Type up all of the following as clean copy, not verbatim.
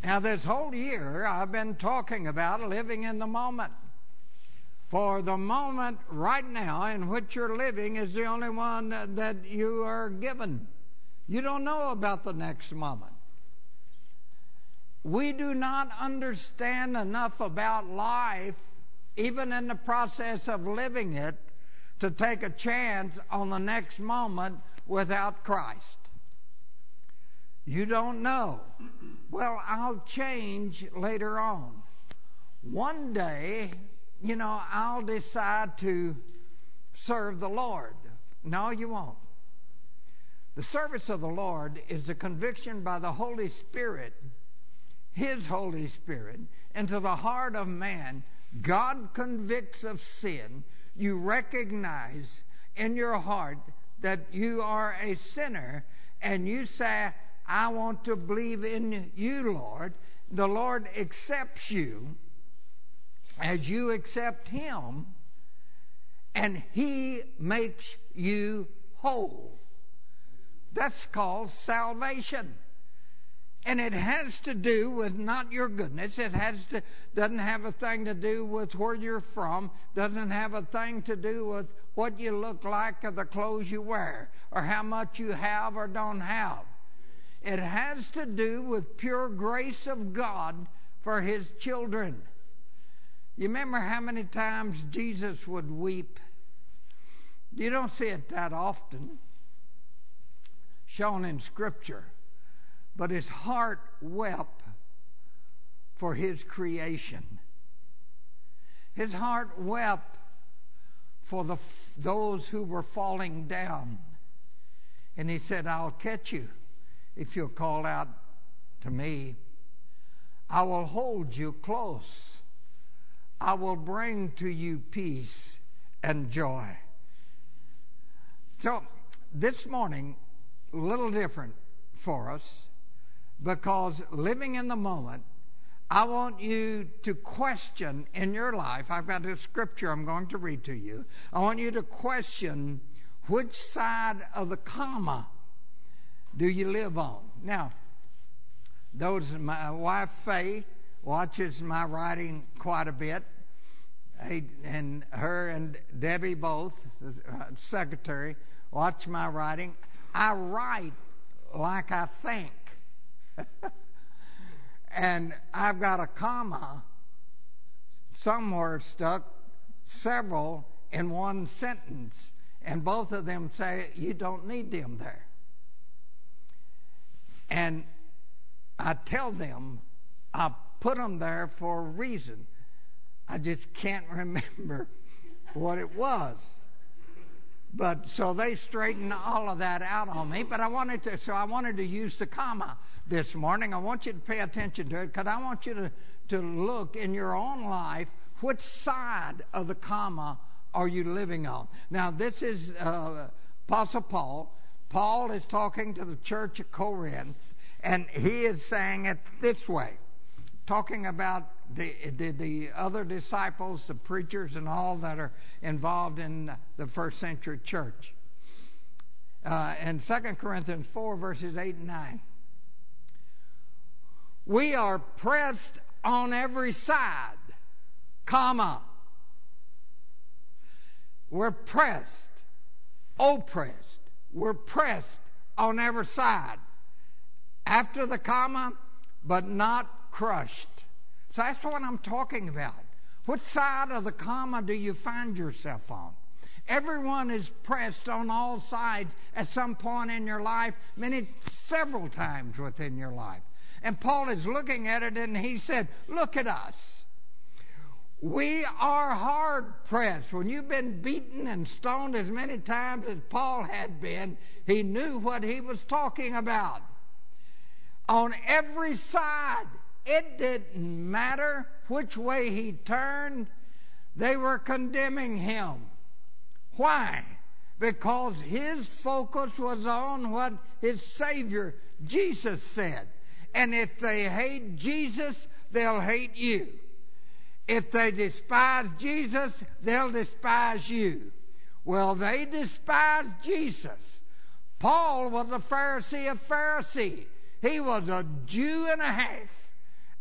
Now, this whole year, I've been talking about living in the moment. For the moment right now in which you're living is the only one that you are given. You don't know about the next moment. We do not understand enough about life, even in the process of living it, to take a chance on the next moment without Christ. You don't know. Well, I'll change later on. One day, I'll decide to serve the Lord. No, you won't. The service of the Lord is the conviction by the Holy Spirit, His Holy Spirit, into the heart of man. God convicts of sin. You recognize in your heart that you are a sinner, and you say, I want to believe in you, Lord. The Lord accepts you as you accept Him, and He makes you whole. That's called salvation. And it has to do with not your goodness. Doesn't have a thing to do with where you're from. Doesn't have a thing to do with what you look like or the clothes you wear or how much you have or don't have. It has to do with pure grace of God for His children. You remember how many times Jesus would weep? You don't see it that often shown in Scripture. But His heart wept for His creation. His heart wept for those who were falling down. And He said, I'll catch you if you'll call out to me. I will hold you close. I will bring to you peace and joy. So this morning, a little different for us, because living in the moment, I want you to question in your life. I've got a scripture I'm going to read to you. I want you to question which side of the comma do you live on. Now, my wife Faye watches my writing quite a bit, and her and Debbie both, the secretary, watch my writing. I write like I think. And I've got a comma somewhere stuck, several in one sentence, and both of them say you don't need them there. And I tell them I put them there for a reason. I just can't remember what it was. But so they straightened all of that out on me. But I wanted to use the comma this morning. I want you to pay attention to it, because I want you to look in your own life, which side of the comma are you living on? Now, this is Apostle Paul. Paul is talking to the church of Corinth, and he is saying it this way, talking about the other disciples, the preachers, and all that are involved in the first century church. In 2 Corinthians 4, verses 8 and 9. We are pressed on every side, comma. We're pressed, oppressed. We're pressed on every side. After the comma, but not crushed. So that's what I'm talking about. What side of the comma do you find yourself on? Everyone is pressed on all sides at some point in your life, several times within your life. And Paul is looking at it, and he said, look at us. We are hard pressed. When you've been beaten and stoned as many times as Paul had been, he knew what he was talking about. On every side. It didn't matter which way he turned, they were condemning him. Why? Because his focus was on what his Savior, Jesus, said. And if they hate Jesus, they'll hate you. If they despise Jesus, they'll despise you. Well, they despised Jesus. Paul was a Pharisee of Pharisees. He was a Jew and a half.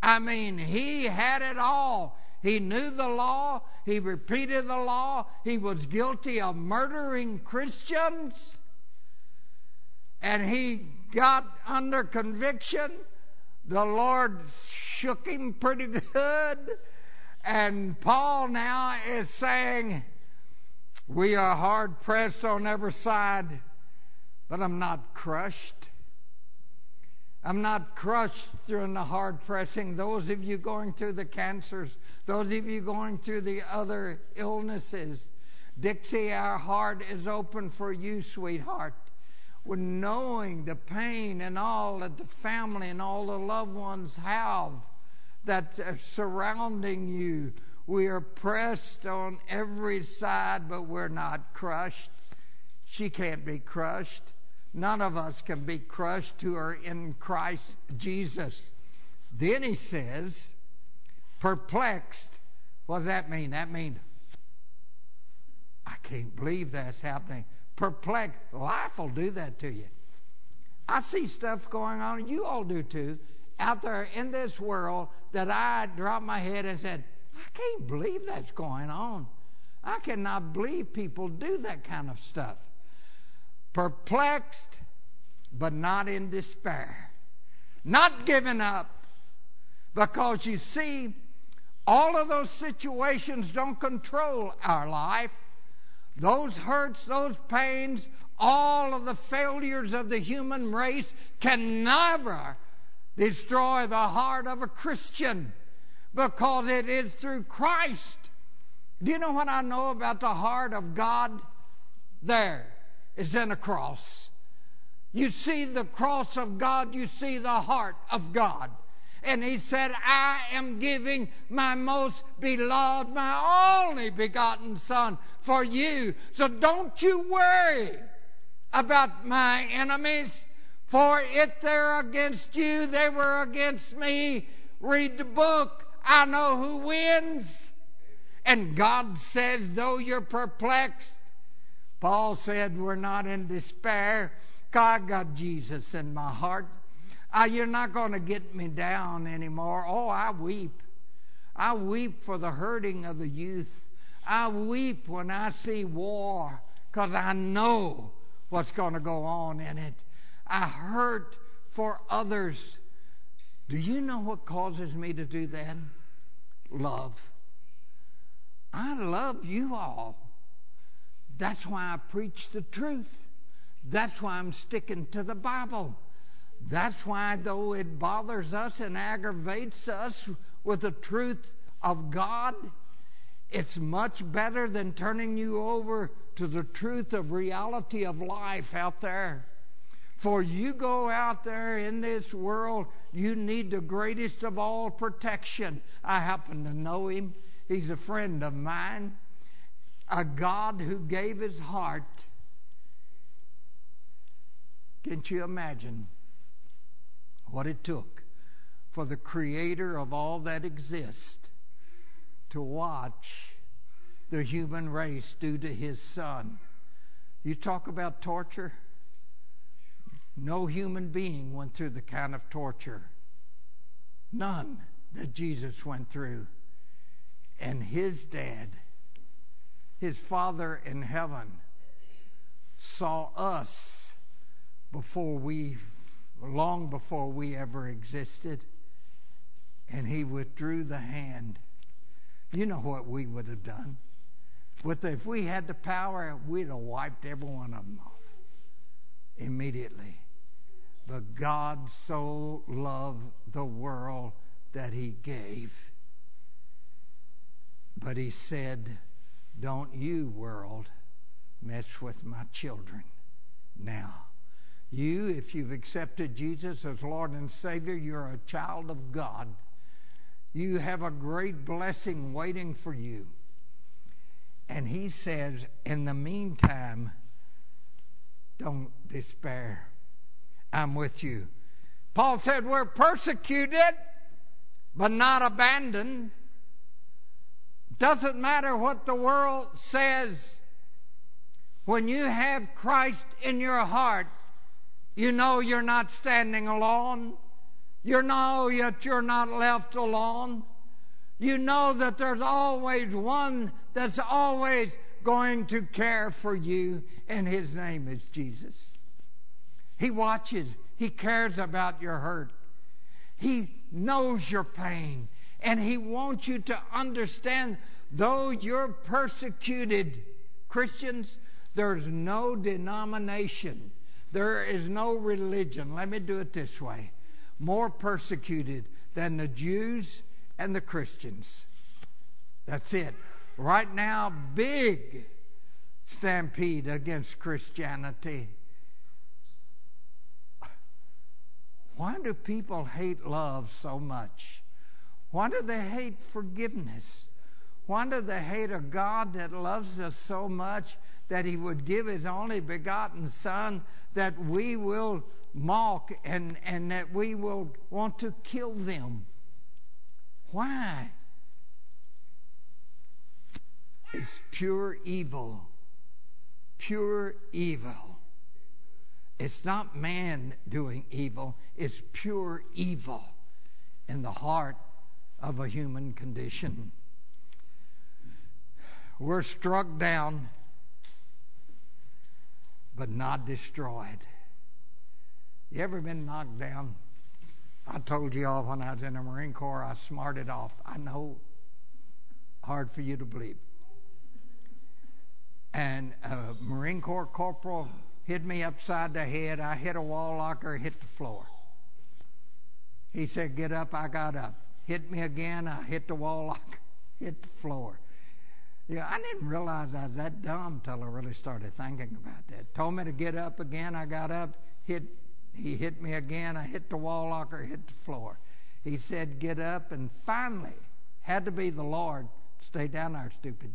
I mean, he had it all. He knew the law. He repeated the law. He was guilty of murdering Christians. And he got under conviction. The Lord shook him pretty good. And Paul now is saying, we are hard pressed on every side, but I'm not crushed. I'm not crushed during the hard pressing. Those of you going through the cancers, those of you going through the other illnesses, Dixie, our heart is open for you, sweetheart. With knowing the pain and all that the family and all the loved ones have that are surrounding you. We are pressed on every side, but we're not crushed. She can't be crushed. None of us can be crushed who are in Christ Jesus. Then he says, perplexed. What does that mean? That means, I can't believe that's happening. Perplexed. Life will do that to you. I see stuff going on, you all do too, out there in this world that I dropped my head and said, I can't believe that's going on. I cannot believe people do that kind of stuff. Perplexed, but not in despair. Not giving up. Because you see, all of those situations don't control our life. Those hurts, those pains, all of the failures of the human race can never destroy the heart of a Christian, because it is through Christ. Do you know what I know about the heart of God? There. It's in a cross. You see the cross of God, you see the heart of God. And he said, I am giving my most beloved, my only begotten Son for you. So don't you worry about my enemies, for if they're against you, they were against me. Read the book. I know who wins. And God says, though you're perplexed, Paul said, we're not in despair. God got Jesus in my heart. You're not going to get me down anymore. Oh, I weep. I weep for the hurting of the youth. I weep when I see war, because I know what's going to go on in it. I hurt for others. Do you know what causes me to do that? Love. I love you all. That's why I preach the truth. That's why I'm sticking to the Bible. That's why, though it bothers us and aggravates us with the truth of God, it's much better than turning you over to the truth of reality of life out there. For you go out there in this world, you need the greatest of all protection. I happen to know him. He's a friend of mine. A God who gave his heart. Can't you imagine what it took for the creator of all that exists to watch the human race do to his Son? You talk about torture. No human being went through the kind of torture. None that Jesus went through. And his dad, his Father in heaven, saw us long before we ever existed. And he withdrew the hand. You know what we would have done? If we had the power, we'd have wiped every one of them off immediately. But God so loved the world that he gave. But he said, don't you, world, mess with my children. Now, you, if you've accepted Jesus as Lord and Savior, you're a child of God. You have a great blessing waiting for you. And he says, in the meantime, don't despair. I'm with you. Paul said we're persecuted, but not abandoned. Doesn't matter what the world says. When you have Christ in your heart, you know you're not standing alone. You know that you're not left alone. You know that there's always one that's always going to care for you, and his name is Jesus. He watches. He cares about your hurt. He knows your pain, and he wants you to understand, though you're persecuted, Christians, there's no denomination, there is no religion, let me do it this way, more persecuted than the Jews and the Christians. That's it. Right now, big stampede against Christianity. Why do people hate love so much? Why do they hate forgiveness? Why do they hate a God that loves us so much that he would give his only begotten Son, that we will mock and that we will want to kill them? Why? It's pure evil. Pure evil. It's not man doing evil. It's pure evil in the heart of a human condition. We're struck down, but not destroyed. You ever been knocked down? I told you all when I was in the Marine Corps, I smarted off. I know, hard for you to believe. And a Marine Corps corporal hit me upside the head. I hit a wall locker, hit the floor. He said, get up. I got up. Hit me again. I hit the wall locker, hit the floor. Yeah, I didn't realize I was that dumb till I really started thinking about that. Told me to get up again. I got up. He hit me again. I hit the wall locker, hit the floor. He said, get up. And finally, had to be the Lord. Stay down there, stupid.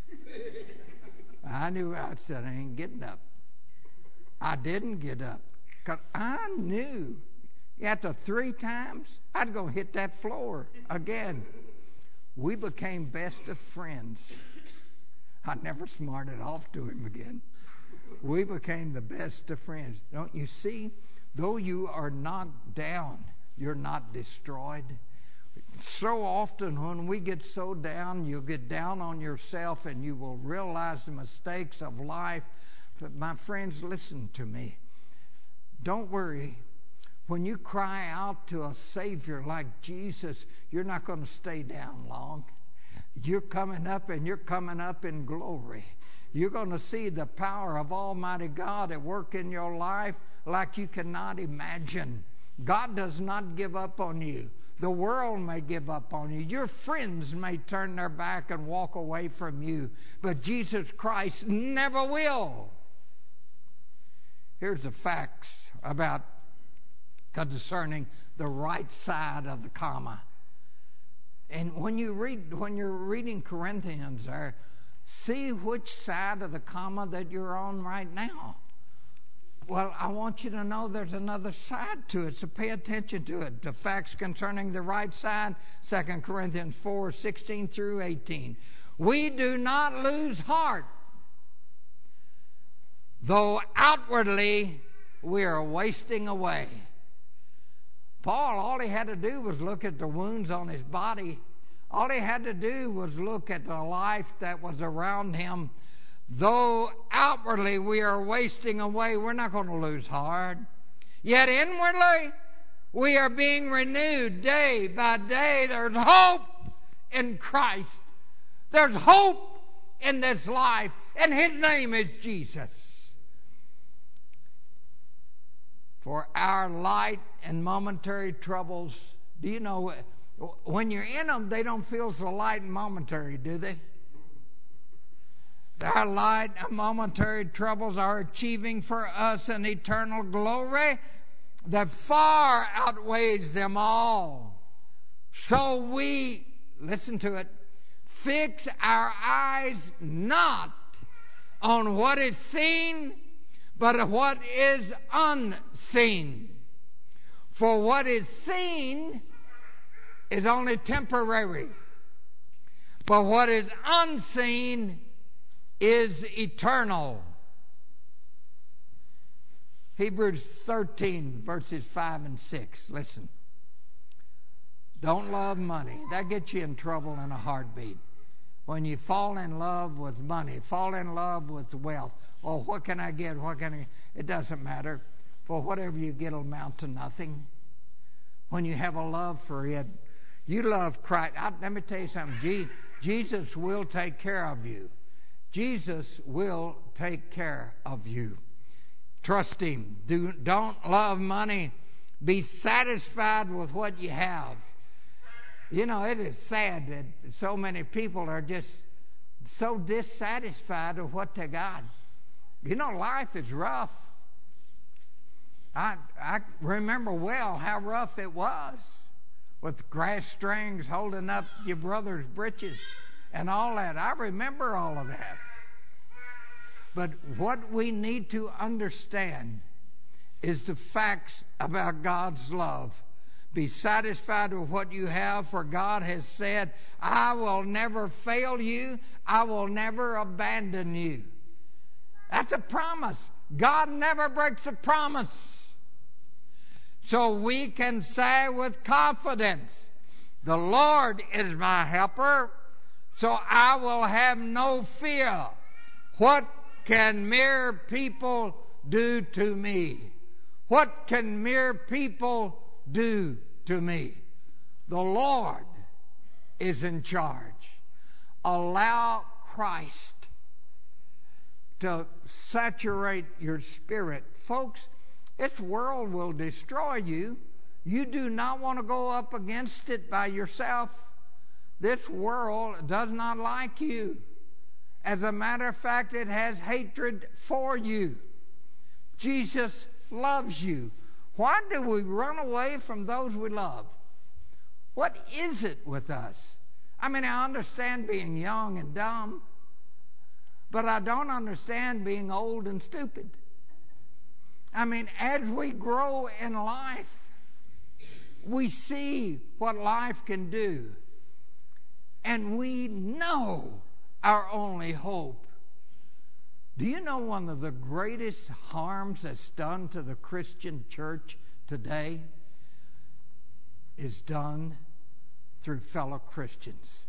I knew. I said, I ain't getting up. I didn't get up because I knew after 3 times I'd go hit that floor again. We became best of friends. I never smarted off to him again. We became the best of friends. Don't you see? Though you are knocked down, you're not destroyed. So often when we get so down, you'll get down on yourself and you will realize the mistakes of life. But my friends, listen to me. Don't worry. When you cry out to a Savior like Jesus, you're not going to stay down long. You're coming up, and you're coming up in glory. You're going to see the power of Almighty God at work in your life like you cannot imagine. God does not give up on you. The world may give up on you. Your friends may turn their back and walk away from you. But Jesus Christ never will. Here's the facts about discerning the right side of the comma. And when you're reading Corinthians there, see which side of the comma that you're on right now. Well, I want you to know there's another side to it, so pay attention to it. The facts concerning the right side, 2 Corinthians 4:16 through 18. We do not lose heart, though outwardly we are wasting away. Paul, all he had to do was look at the wounds on his body. All he had to do was look at the life that was around him. Though outwardly we are wasting away, we're not going to lose heart. Yet inwardly we are being renewed day by day. There's hope in Christ. There's hope in this life, and his name is Jesus. For our light and momentary troubles, do you know, when you're in them, they don't feel so light and momentary, do they? Our light and momentary troubles are achieving for us an eternal glory that far outweighs them all. So we, listen to it, fix our eyes not on what is seen, but what is unseen. For what is seen is only temporary, but what is unseen is eternal. Hebrews 13, verses 5 and 6. Listen. Don't love money. That gets you in trouble in a heartbeat. When you fall in love with money, fall in love with wealth. Oh, what can I get? What can I? It doesn't matter. For whatever you get will amount to nothing. When you have a love for it, you love Christ. Let me tell you something. Jesus will take care of you. Jesus will take care of you. Trust Him. Don't love money. Be satisfied with what you have. You know, it is sad that so many people are just so dissatisfied with what they got. You know, life is rough. I remember well how rough it was with grass strings holding up your brother's breeches and all that. I remember all of that. But what we need to understand is the facts about God's love. Be satisfied with what you have, for God has said, I will never fail you. I will never abandon you. That's a promise. God never breaks a promise. So we can say with confidence, the Lord is my helper, so I will have no fear. What can mere people do to me? What can mere people do to me? The Lord is in charge. Allow Christ to saturate your spirit. Folks, this world will destroy you. You do not want to go up against it by yourself. This world does not like you. As a matter of fact, it has hatred for you. Jesus loves you. Why do we run away from those we love? What is it with us? I mean, I understand being young and dumb, but I don't understand being old and stupid. I mean, as we grow in life, we see what life can do, and we know our only hope. Do you know one of the greatest harms that's done to the Christian church today is done through fellow Christians?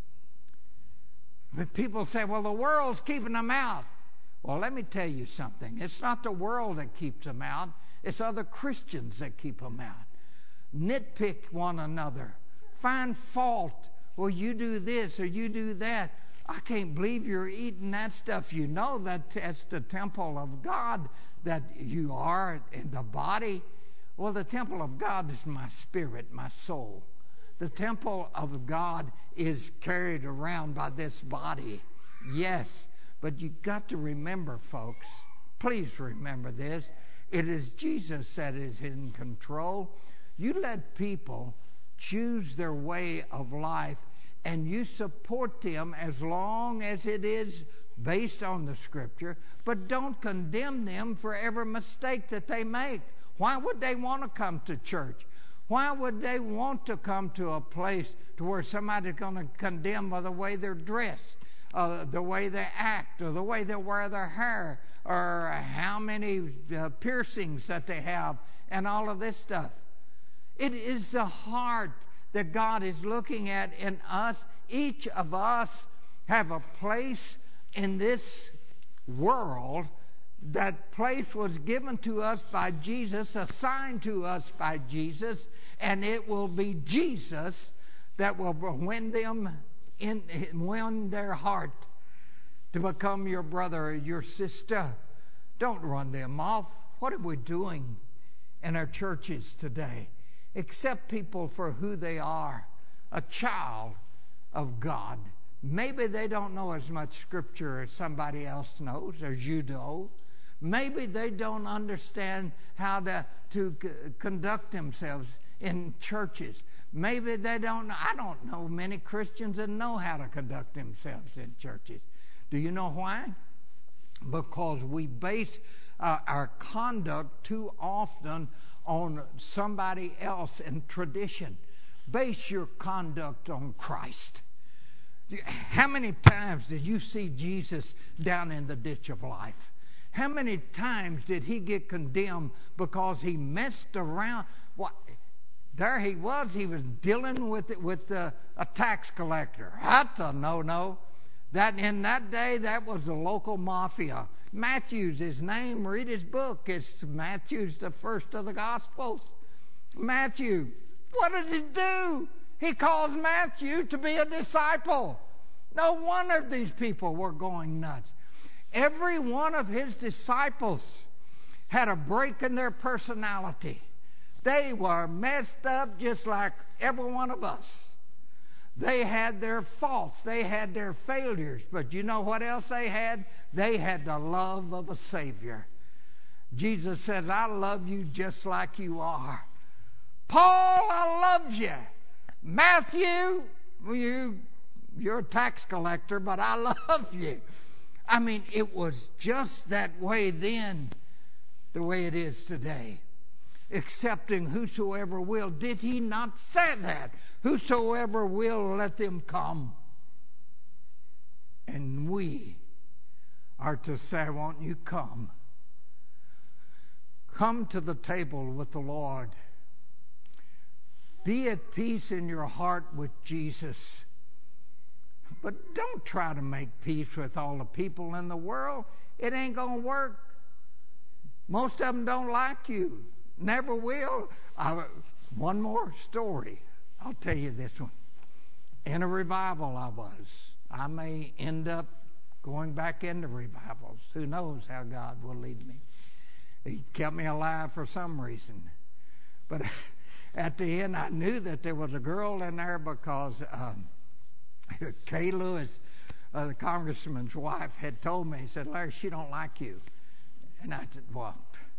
But people say, well, the world's keeping them out. Well, let me tell you something. It's not the world that keeps them out. It's other Christians that keep them out. Nitpick one another. Find fault. Well, you do this or you do that. I can't believe you're eating that stuff. You know that that's the temple of God that you are in the body. Well, the temple of God is my spirit, my soul. The temple of God is carried around by this body. Yes, but you got to remember, folks, please remember this. It is Jesus that is in control. You let people choose their way of life, and you support them as long as it is based on the Scripture, but don't condemn them for every mistake that they make. Why would they want to come to church? Why would they want to come to a place to where somebody's going to condemn by the way they're dressed, the way they act, or the way they wear their hair, or how many piercings that they have, and all of this stuff? It is the heart that God is looking at in us. Each of us have a place in this world. That place was given to us by Jesus, assigned to us by Jesus, and it will be Jesus that will win their heart to become your brother or your sister. Don't run them off. What are we doing in our churches today? Accept people for who they are, a child of God. Maybe they don't know as much Scripture as somebody else knows, as you do. Maybe they don't understand how to conduct themselves in churches. Maybe they don't. I don't know many Christians that know how to conduct themselves in churches. Do you know why? Because we base our conduct too often on somebody else and tradition. Base your conduct on Christ. How many times did you see Jesus down in the ditch of life? How many times did he get condemned because he messed around? What? there he was dealing with a tax collector. That's a no-no. That in that day, that was the local mafia. Matthew's his name. Read his book. It's Matthew's, the first of the Gospels. Matthew, what did he do? He calls Matthew to be a disciple. No wonder these people were going nuts. Every one of his disciples had a break in their personality. They were messed up just like every one of us. They had their faults. They had their failures. But you know what else they had? They had the love of a Savior. Jesus says, I love you just like you are. Paul, I love you. Matthew, you're a tax collector, but I love you. I mean, it was just that way then, the way it is today. Accepting whosoever will. Did he not say that? Whosoever will, let them come. And we are to say, won't you come? Come to the table with the Lord. Be at peace in your heart with Jesus. But don't try to make peace with all the people in the world. It ain't going to work. Most of them don't like you. Never will. One more story. I'll tell you this one. In a revival I may end up going back into revivals. Who knows how God will lead me. He kept me alive for some reason. But at the end, I knew that there was a girl in there because Kay Lewis, the congressman's wife, had told me, he said, Larry, she don't like you. And I said, well,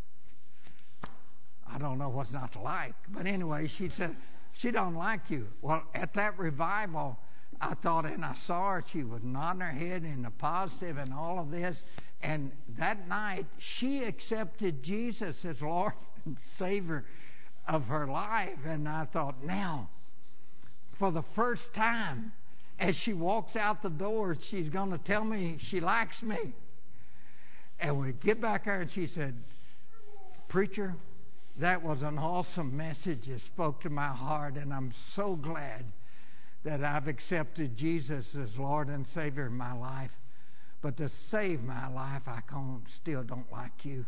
I don't know what's not to like. But anyway, she said, she don't like you. Well, at that revival, I thought, and I saw her, she was nodding her head in the positive and all of this. And that night, she accepted Jesus as Lord and Savior of her life. And I thought, now, for the first time, as she walks out the door, she's going to tell me she likes me. And we get back there, and she said, Preacher, that was an awesome message. It spoke to my heart, and I'm so glad that I've accepted Jesus as Lord and Savior in my life. But to save my life, I still don't like you.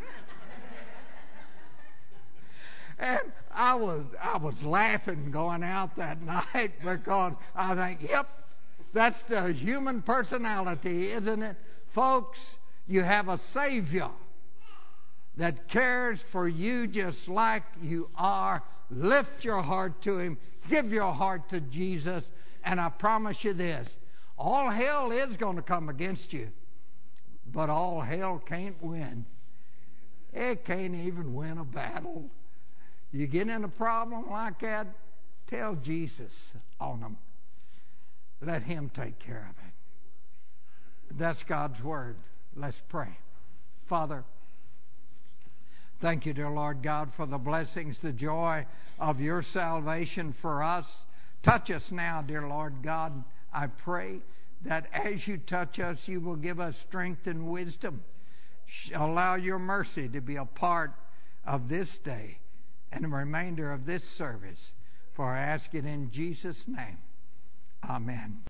And I was laughing going out that night because I think, yep, that's the human personality, isn't it? Folks, you have a Savior that cares for you just like you are. Lift your heart to Him. Give your heart to Jesus. And I promise you this, all hell is going to come against you, but all hell can't win. It can't even win a battle. You get in a problem like that, tell Jesus on them. Let Him take care of it. That's God's word. Let's pray. Father, thank you, dear Lord God, for the blessings, the joy of your salvation for us. Touch us now, dear Lord God. I pray that as you touch us, you will give us strength and wisdom. Allow your mercy to be a part of this day and the remainder of this service. For I ask it in Jesus' name. Amen.